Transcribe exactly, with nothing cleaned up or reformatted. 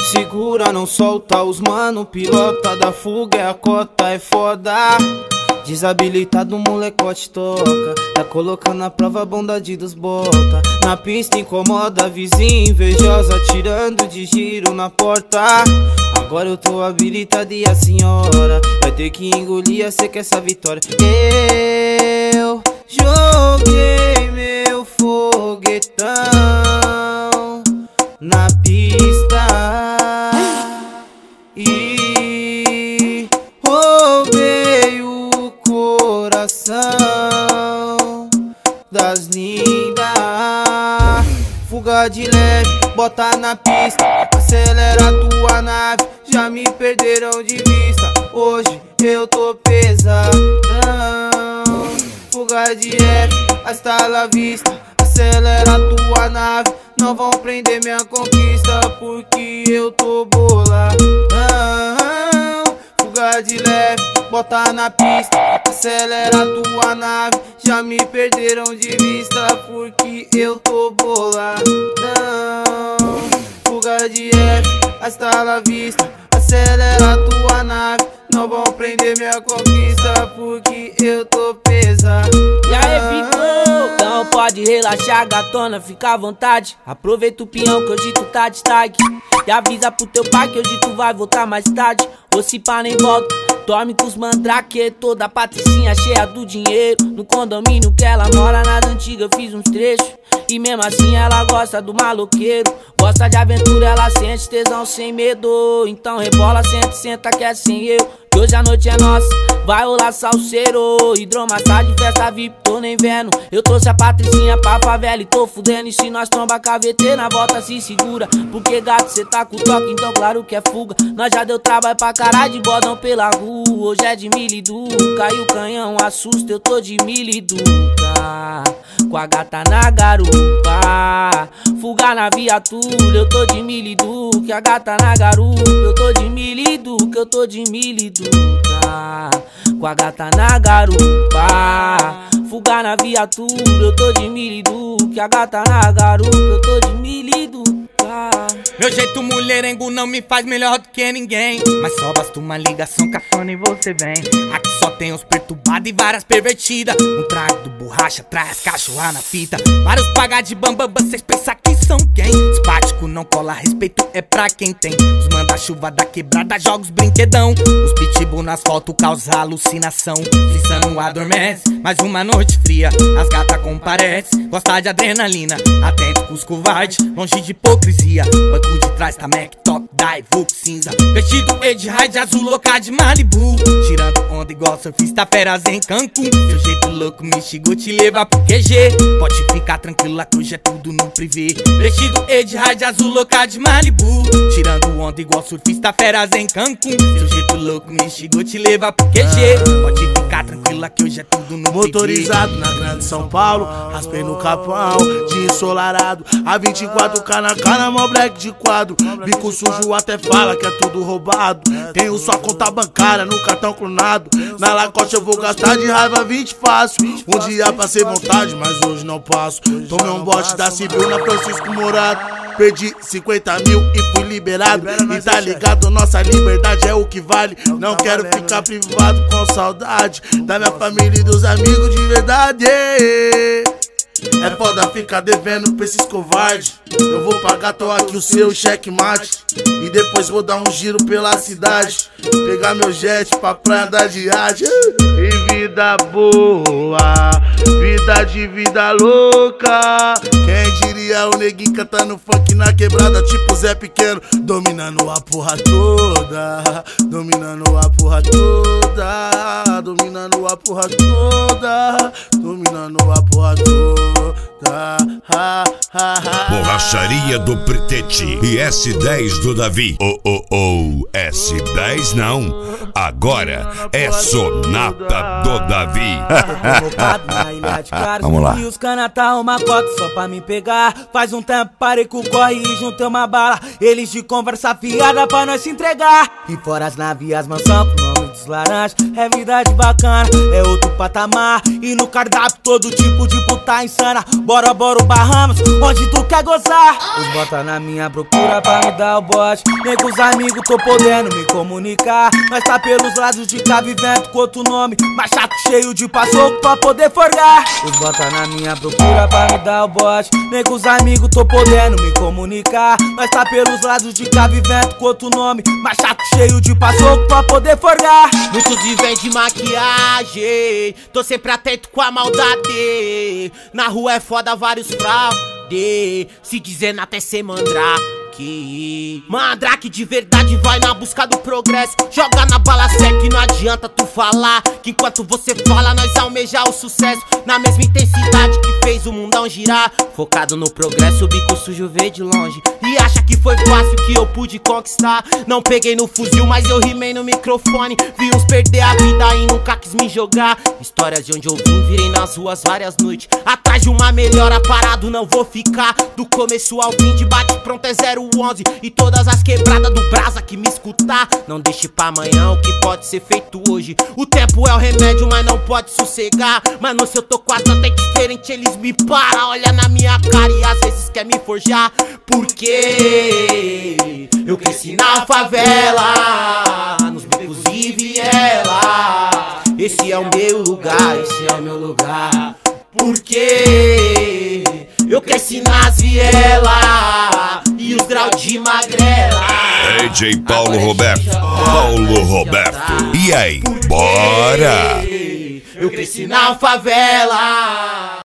Segura, não solta os mano, pilota da fuga, é a cota, é foda. Desabilitado, molecote toca, tá colocando a prova a bondade dos bota. Na pista incomoda a vizinha invejosa, tirando de giro na porta. Agora eu tô habilitado e a senhora vai ter que engolir a seca essa vitória. Eu joguei meu foguetão na pista e roubei o coração das lindas. Fuga de leve, bota na pista, acelera a tua nave, já me perderam de vista. Hoje eu tô pesadão. Fuga de F, hasta la vista, acelera a tua nave, não vão prender minha conquista, porque eu tô boladão. Fuga de leve, bota na pista, acelera a tua nave, já me perderam de vista, porque eu tô boladão. Fuga de F, hasta la vista, acelera a tua nave, não vão prender minha conquista, porque eu tô pesado. E aí, ficou? Então pode relaxar, gatona, fica à vontade. Aproveita o peão que hoje tu tá de destaque. E avisa pro teu pai que hoje tu vai voltar mais tarde. Ou se pá nem volta, dorme com os mandrake. Toda a patricinha cheia do dinheiro. No condomínio que ela mora, nas antigas fiz uns trechos. E mesmo assim ela gosta do maloqueiro. Gosta de aventura, ela sente tesão sem medo. Então rebola, senta, senta que é sem eu. Que hoje a noite é nossa, vai rolar salseiro. Hidromassagem, festa V I P, tô nem vendo. Eu trouxe a patricinha pra favela e tô fudendo. E se nós tromba K V T, na volta se segura. Porque gato, cê tá com toque, então claro que é fuga. Nós já deu trabalho pra caralho de bodão pela rua. Hoje é de milidu, caiu o canhão, assusta, eu tô de miliduca. Com a gata na garupa, fuga na viatura, eu tô de miliduca. A gata na garupa, eu tô de miliduca, eu tô de miliduca. Com a gata na garupa, fuga na viatura, eu tô de miliduca. A gata na garupa, eu tô de miliduca. Meu jeito mulherengo não me faz melhor do que ninguém, mas só basta uma ligação cafona e você vem. Aqui só tem uns perturbados e várias pervertidas. Um trago do borracha, traz cachorra na fita. Vários pagar de bambambam, cês pensam que são quem? Simpático não cola, respeito é pra quem tem. Os manda-chuva da quebrada, jogos brinquedão. Os pitbull no asfalto causa alucinação. Lisa não adormece, mais uma noite fria. As gatas comparecem, gosta de adrenalina. Atento com os covardes, longe de hipocrisia. Banco de trás tá Mac Top, da Evoque cinza. Vestido Ed Ride azul, louca de Malibu. Tirando onda igual surfista feras em Cancún. Seu jeito louco me chegou te levar pro Q G. Pode ficar tranquila que hoje é tudo no privê. Vestido Ed Ride azul, louca de Malibu. Tirando onda igual surfista feras em Cancún. Seu jeito louco me chegou te levar pro Q G. Pode ficar tranquila que hoje é tudo no motorizado privê. Na grande São Paulo, raspei no capão, de ensolarado. A vinte e quatro K na cara, mó black de quadro. Bico sujo até fala que é tudo roubado. Tenho só conta bancária no cartão clonado. Na Lacoste eu vou gastar de raiva vinte fácil. Um dia passei vontade, mas hoje não passo. Tomei um bote da Civil na Francisco Morato. Perdi cinquenta mil e fui liberado. E tá ligado, nossa liberdade é o que vale. Não quero ficar privado com saudade da minha família e dos amigos de verdade. É foda ficar devendo pra esses covardes. Eu vou pagar, tô aqui o seu checkmate. E depois vou dar um giro pela cidade. Pegar meu jet pra praia andar de iate. E vida boa, vida de vida louca. Quem diria o neguinho cantando funk na quebrada, tipo Zé Pequeno. Dominando a porra toda, dominando a porra toda, dominando a porra toda, dominando a porra toda. Ha, ha, ha. Borracharia do Pretete e S dez do Davi. Oh, oh, oh, S dez não. Agora é Sonata do Davi. Vamos lá. E os cana tá uma cota só pra me pegar. Faz um tempo parei com o corre e juntei uma bala. Eles de conversa fiada pra nós se entregar. E fora as naves e as mansão com nome dos laranjas. É vida de bacana, é outro patamar. E no cardápio todo tipo de puta. tá insana. Bora, bora o Bahamas, onde tu quer gozar. Os bota na minha procura pra me dar o bote. Nem com os amigos tô podendo me comunicar. Nós tá pelos lados de cá vivendo com outro nome, mas chato cheio de paçoco pra poder forgar. Os bota na minha procura pra me dar o bote. Nem com os amigos tô podendo me comunicar. Nós tá pelos lados de cá vivendo com outro nome, mas chato cheio de paçoco pra poder forgar. Muitos vivem de maquiagem, tô sempre atento com a maldade. Na rua é foda, vários fraude, se dizendo até ser mandrake. Mandrake de verdade vai na busca do progresso. Joga na bala certa e não adianta tu falar que enquanto você fala nós almejar o sucesso. Na mesma intensidade que fez o mundão girar. Focado no progresso, o bico sujo vê de longe e acha que foi fácil que eu pude conquistar. Não peguei no fuzil, mas eu rimei no microfone. Vi uns perder a vida e nunca quis me jogar. Histórias de onde eu vim, virei nas ruas várias noites. Atrás de uma melhora, parado não vou ficar. Do começo ao fim, de bate pronto é zero onze. E todas as quebradas do brasa que me escutar, não deixe pra amanhã o que pode ser feito hoje. O tempo é o remédio, mas não pode sossegar. Mano, se eu tô com as notas diferente, eles me param. Olha na minha cara e às vezes quer me forjar. Porque eu cresci na favela, nos becos e viela. Esse é o meu lugar, esse é o meu lugar. Porque eu cresci nas vielas e os graus de magrela. D J Paulo Roberto, Paulo Roberto. E aí, bora? Eu cresci na favela.